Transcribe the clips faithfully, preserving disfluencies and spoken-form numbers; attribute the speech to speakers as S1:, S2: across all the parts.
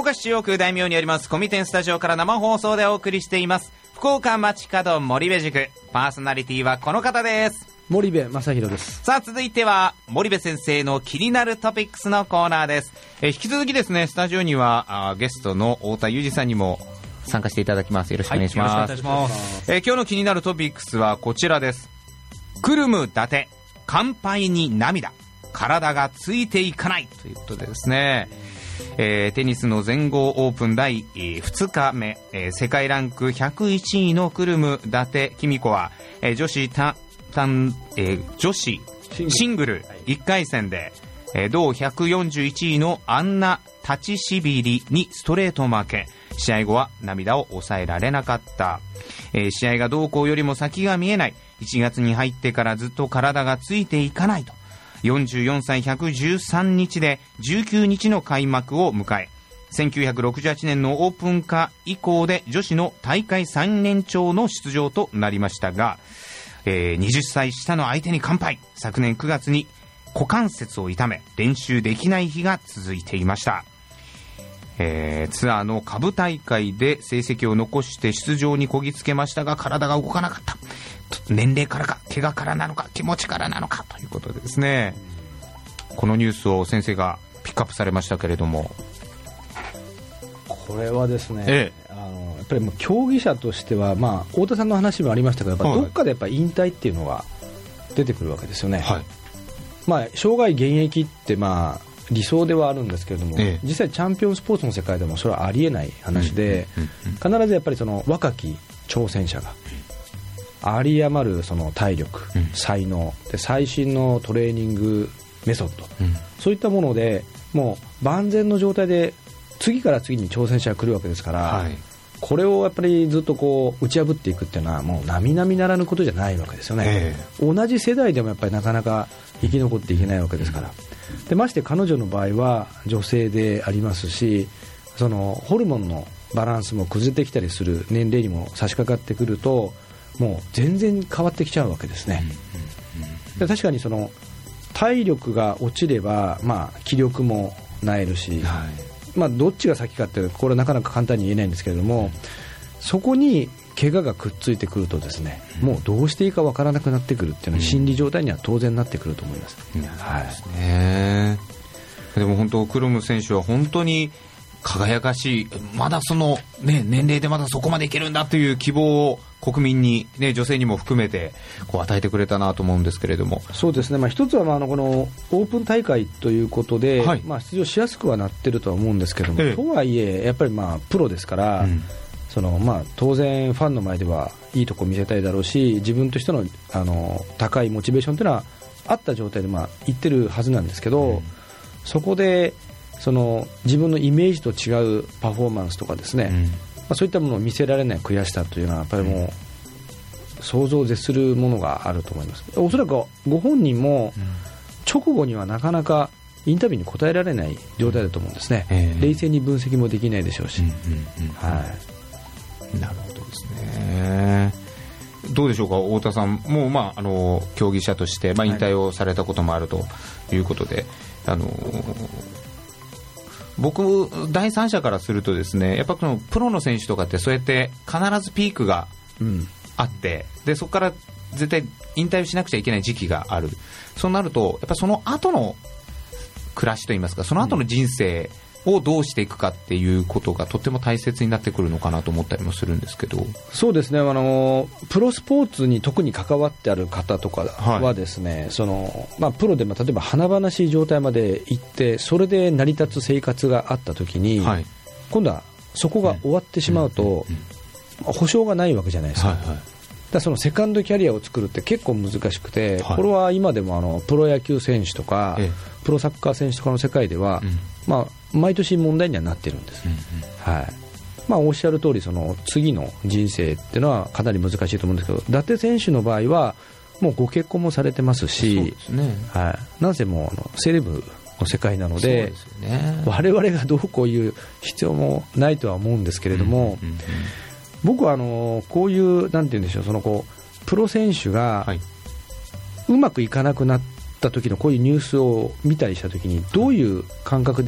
S1: 岡市中央区大名にありますコミテンスタジオから生放送でお送りしています福岡街角森部塾。パーソナリティはこの方です。
S2: 森部正弘です。
S1: さあ続いては森部先生の気になるトピックスのコーナーです。え引き続きですね、スタジオにはあゲストの太田裕二さんにも参加していただきます。よろしくお願いします。はい、よろしくお願いします。えー、今日の気になるトピックスはこちらです。クルム伊達乾杯に涙、体がついていかないということでですね、えー、テニスの全豪オープンだいふつかめ、えー、世界ランクひゃくいちいのクルム伊達公子は、えー、女子た単、えー、女子シングルいっかい戦で、えー、同ひゃくよんじゅういちいのアンナ・タチシビリにストレート負け。試合後は涙を抑えられなかった。えー、試合がどうこうよりも先が見えない。いちがつに入ってからずっと体がついていかないと。よんじゅうよんさいひゃくじゅうさんにちでじゅうきゅうにちの開幕を迎え、せんきゅうひゃくろくじゅうはちねんのオープン化以降で女子の大会最年長の出場となりましたが、えー、はたち下の相手に完敗。昨年くがつに股関節を痛め練習できない日が続いていました。えー、ツアーの下部大会で成績を残して出場にこぎつけましたが体が動かなかった。年齢からか怪我からなのか気持ちからなのかということでですね、このニュースを先生がピックアップされましたけれども、
S2: これはですね、
S1: ええ、
S2: あのやっぱりもう競技者としては、まあ、太田さんの話もありましたけど、やっぱどっかでやっぱ引退っていうのが出てくるわけですよね。はい、まあ、生涯現役って、まあ、理想ではあるんですけれども、ええ、実際チャンピオンスポーツの世界でもそれはありえない話で、うんうんうんうん、必ずやっぱりその若き挑戦者が有り余るその体力、うん、才能で最新のトレーニングメソッド、うん、そういったものでもう万全の状態で次から次に挑戦者が来るわけですから、はい、これをやっぱりずっとこう打ち破っていくっていうのはもう並々ならぬことじゃないわけですよね。えー、同じ世代でもやっぱりなかなか生き残っていけないわけですから、うん、でまして彼女の場合は女性でありますし、そのホルモンのバランスも崩れてきたりする年齢にも差し掛かってくるともう全然変わってきちゃうわけですね。で確かにその体力が落ちれば、まあ、気力もなえるし、はい、まあ、どっちが先かってこれはなかなか簡単に言えないんですけれども、うん、そこに怪我がくっついてくるとですね、うん、もうどうしていいかわからなくなってくるっていうのは心理状態には当然なってくると思います。うん、はい、
S1: そうですね。でも本当クルム選手は本当に輝かしい、まだその、ね、年齢でまだそこまでいけるんだという希望を国民に、ね、女性にも含めてこう与えてくれたなと思うんですけれども。
S2: そうですね、まあ、一つはまああのこのオープン大会ということで、はい、まあ、出場しやすくはなってるとは思うんですけども、ええ、とはいえやっぱりまあプロですから、うん、そのまあ当然ファンの前ではいいとこ見せたいだろうし、自分としての、あの高いモチベーションというのはあった状態でまあ言ってるはずなんですけど、うん、そこでその自分のイメージと違うパフォーマンスとかですね、うん、まあ、そういったものを見せられない悔しさというのはやっぱりもう想像を絶するものがあると思います。おそらくご本人も直後にはなかなかインタビューに答えられない状態だと思うんですね。冷静に分析もできないでしょうし、うんうんうん、はい、
S1: なるほどですね。どうでしょうか太田さんもう、まあ、あの競技者として、まあ、引退をされたこともあるということで、はい、あの僕第三者からするとですね、やっぱこのプロの選手とかってそうやって必ずピークがあって、うん、でそこから絶対引退をしなくちゃいけない時期がある。そうなるとやっぱその後の暮らしといいますか、その後の人生をどうしていくかっていうことがとっても大切になってくるのかなと思ったりもするんですけど。
S2: そうですね、あのプロスポーツに特に関わってある方とかはですね、はい、そのまあ、プロでも例えば華々しい状態まで行ってそれで成り立つ生活があった時に、はい、今度はそこが終わってしまうと、うんうんうん、保証がないわけじゃないですか。はいはい、だそのセカンドキャリアを作るって結構難しくて、はい、これは今でもあのプロ野球選手とか、ええ、プロサッカー選手とかの世界では、うん、まあ、毎年問題にはなってるんです。うんうん、はい、まあ、おっしゃる通りその次の人生っていうのはかなり難しいと思うんですけど、伊達選手の場合はもうご結婚もされてますし、そうですね、はい、なんせもうあのセレブの世界なの で, そうですよ、ね、我々がどうこういう必要もないとは思うんですけれども、うんうんうん、僕はあのこういうなんて言うんでしょう、そのこうプロ選手がうまくいかなくなった時のこういうニュースを見たりした時にどういう感覚で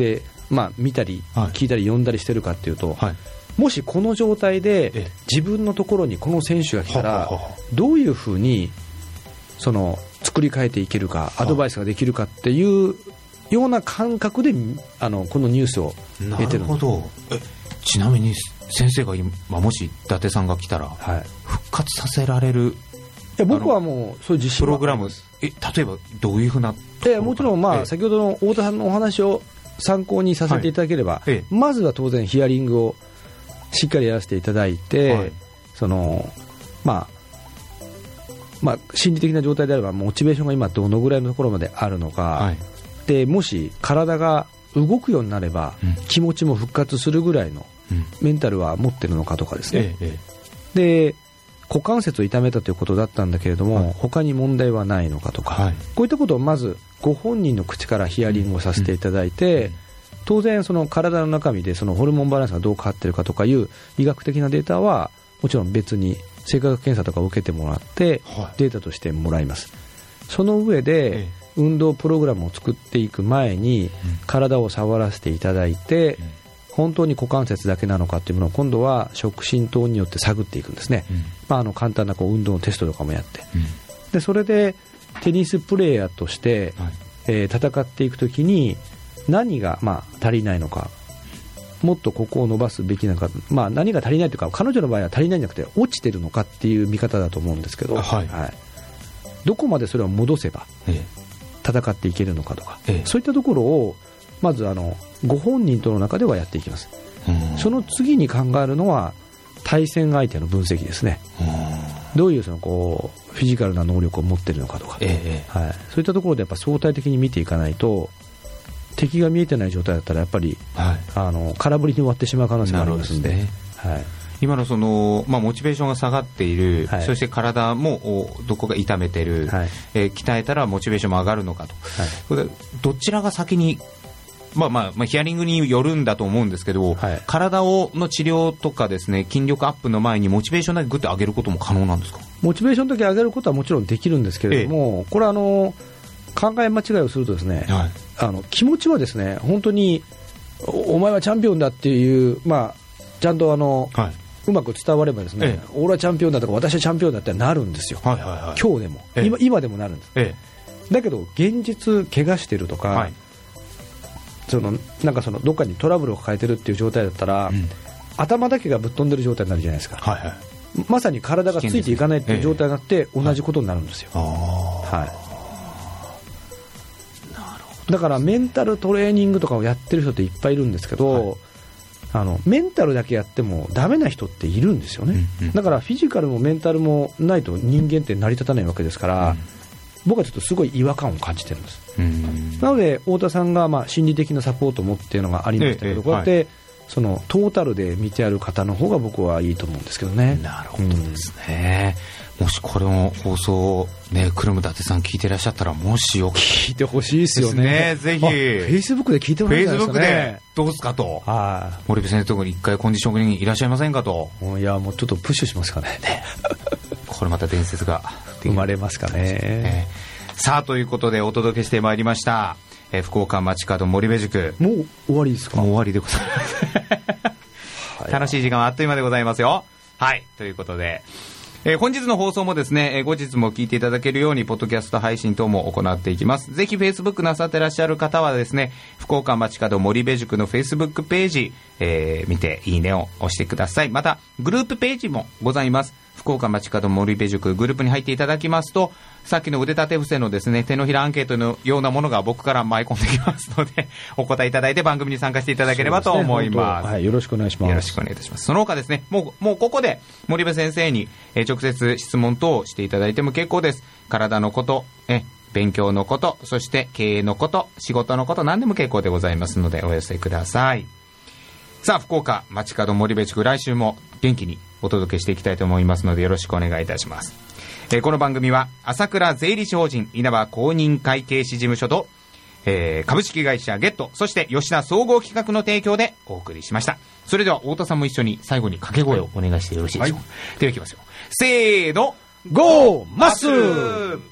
S2: まあ、見たり聞いたり読んだりしてるかっていうと、
S1: はい、
S2: もしこの状態で自分のところにこの選手が来たらどういうふうにその作り変えていけるかアドバイスができるかっていうような感覚であのこのニュースを得てる。
S1: なるほど。えちなみに先生が今もし伊達さんが来たら、はい、復活させられる、
S2: いや僕はもうそういう自信
S1: プログラム、え例えばどういうふうな、
S2: えもちろん、まあ、先ほどの太田さんのお話を参考にさせていただければ、はい、まずは当然ヒアリングをしっかりやらせていただいて、はい、そのまあまあ、心理的な状態であればモチベーションが今どのぐらいのところまであるのか、はい、でもし体が動くようになれば、うん、気持ちも復活するぐらいのメンタルは持ってるのかとかですね、ええ、で股関節を痛めたということだったんだけれども、はい、他に問題はないのかとか、はい、こういったことをまずご本人の口からヒアリングをさせていただいて、うん、当然その体の中身でそのホルモンバランスがどう変わっているかとかいう医学的なデータはもちろん別に性化学検査とかを受けてもらってデータとしてもらいます。その上で運動プログラムを作っていく前に体を触らせていただいて、本当に股関節だけなのかというものを今度は触診等によって探っていくんですね、うんまあ、あの簡単なこう運動のテストとかもやって、うん、でそれでテニスプレーヤーとして、はいえー、戦っていくときに何がまあ足りないのか、もっとここを伸ばすべきなのか、まあ、何が足りないというか彼女の場合は足りないんじゃなくて落ちてるのかっていう見方だと思うんですけど、はいはい、どこまでそれを戻せば戦っていけるのかとか、ええ、そういったところをまずあのご本人との中ではやっていきます。その次に考えるのは対戦相手の分析ですね。どういうそのこうフィジカルな能力を持っているのかとか、ええはい、そういったところでやっぱ相対的に見ていかないと敵が見えてない状態だったらやっぱり、はい、あの空振りに終わってしまう可能性がありますので、ねはい、今のその、まあ、モチベーションが下がっている、はい、そして体もどこか痛めている、はいえー、鍛えたらモチベーションも上がるのかと、はい、これどちらが先にまあまあまあ、ヒアリングによるんだと思うんですけど、はい、体をの治療とかですね、筋力アップの前にモチベーションだけグッと上げることも可能なんですか？モチベーションだけ上げることはもちろんできるんですけれども、ええ、これはあの考え間違いをするとですね、はい、あの気持ちはですね本当に お, お前はチャンピオンだっていう、まあ、ちゃんとあの、はい、うまく伝わればですね、ええ、俺はチャンピオンだとか私はチャンピオンだってなるんですよ、はいはいはい、今日でも、ええ、今, 今でもなるんです、ええ、だけど現実怪我してるとか、はいそのなんかそのどっかにトラブルを抱えてるっていう状態だったら、うん、頭だけがぶっ飛んでる状態になるじゃないですか、はいはい、まさに体がついていかないっていう状態になって同じことになるんですよ、はい、なるほど。だからメンタルトレーニングとかをやってる人っていっぱいいるんですけど、はい、あのメンタルだけやってもダメな人っているんですよね、うんうん、だからフィジカルもメンタルもないと人間って成り立たないわけですから、うん僕はちょっとすごい違和感を感じてるんです。うんなので太田さんがまあ心理的なサポートもっていうのがありましたけど、ええ、こうやって、はい、そのトータルで見てやる方の方が僕はいいと思うんですけどね。なるほどですね、うん、もしこれの放送をねくるむ伊達さん聞いてらっしゃったらもしよく聞いてほしいですよね。ぜひフェイスブックで聞いてもらいたいですね。フェイスブックでどうですかと、はい、森部先生のところに一回コンディションにいらっしゃいませんかと。いやもうちょっとプッシュしますかねこれまた伝説が生まれますかね、ねさあということでお届けしてまいりました、えー、福岡町角森部塾。もう終わりですか？もう終わりでございます楽しい時間はあっという間でございますよ。はいということで、えー、本日の放送もですね、えー、後日も聞いていただけるようにポッドキャスト配信等も行っていきます。ぜひ Facebook なさってらっしゃる方はですね、福岡町角森部塾の Facebook ページ、えー、見ていいねを押してください。またグループページもございます。福岡町角森部塾グループに入っていただきますと、さっきの腕立て伏せのですね手のひらアンケートのようなものが僕から舞い込んできますのでお答えいただいて番組に参加していただければと思います。はい、よろしくお願いします。よろしくお願いいたします。その他ですね、もうもうここで森部先生に、えー、直接質問等をしていただいても結構です。体のこと、え勉強のこと、そして経営のこと、仕事のこと、何でも結構でございますのでお寄せください。さあ福岡町角森部塾、来週も元気にお届けしていきたいと思いますのでよろしくお願いいたします。えー、この番組は朝倉税理士法人稲葉公認会計士事務所と、えー、株式会社ゲット、そして吉田総合企画の提供でお送りしました。それでは太田さんも一緒に最後に掛け声をお願いしてよろしいでしょうか。はい、ではいきますよ。せーの、ゴーマッスル。